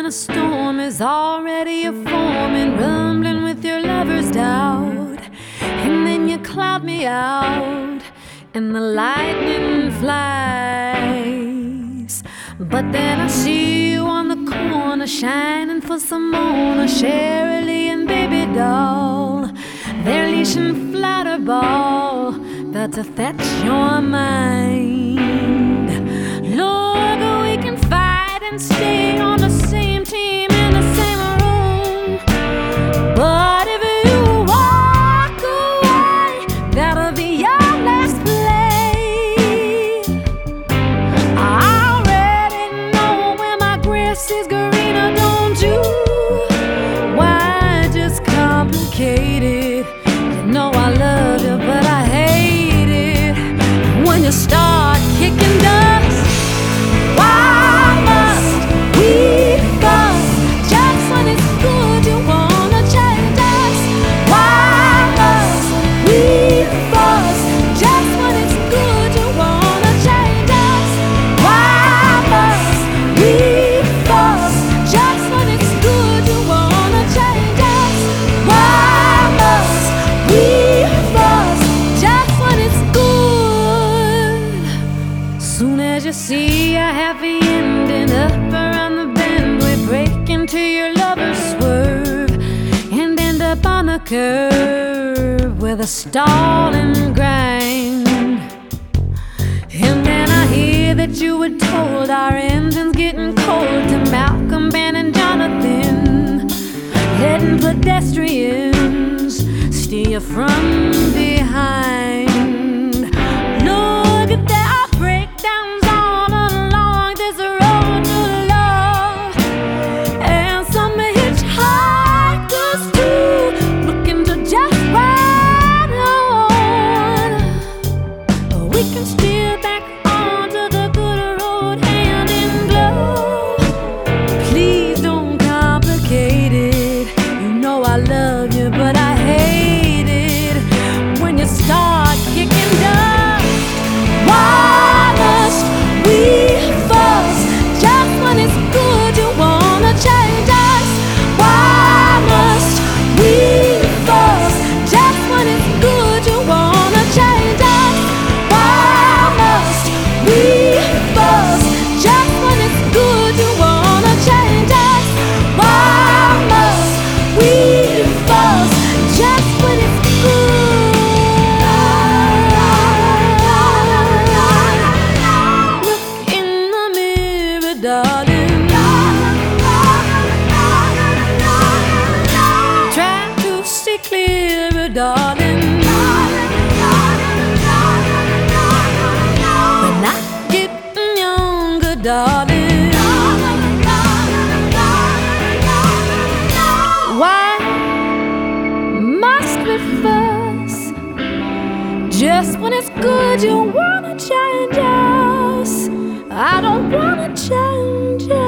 when a storm is already a-forming, rumbling with your lover's doubt. And then you cloud me out and the lightning flies. But then I see you on the corner, shining for Simona, Shirley and Baby Doll. They're leashing flutter ball, about to fetch your mind. Lord, we can fight and stay on the same team in the same room, but if you walk away, that'll be your last play. I already know when my grass is greener, don't you? Why just complicate it? You know I love you, but I hate it when you start kicking dust. Why must we fuss just when it's good? You wanna change us. Why must we fuss just when it's good? You wanna change us. Why must we fuss just when it's good? You wanna change us. Why must we fuss just when it's good? Soon as you see a happy ending up around the bend, we break into your lover's swerve and end up on the curb with a stall and grind. And then I hear that you were told our engine's getting cold to Malcolm, Ben and Jonathan, letting pedestrians steer you from behind. Look at there are breakdowns all along this road to love, and some hitchhikers too, looking to just ride on. We can steer back onto the good road hand in glove. Please don't complicate it. You know I love you, but I hate it when you start kicking dust. Why must we fuss just when it's good? You wanna change us. Why must we fuss just when it's good? You wanna change us. Why must we fuss just when it's good? You wanna change us. Why must we fuss just when it's good? Look in the mirror, darling. Try to see clearer, darling. We're not getting younger, darling. Why must we fuss just when it's good? You wanna change us. I don't wanna change us.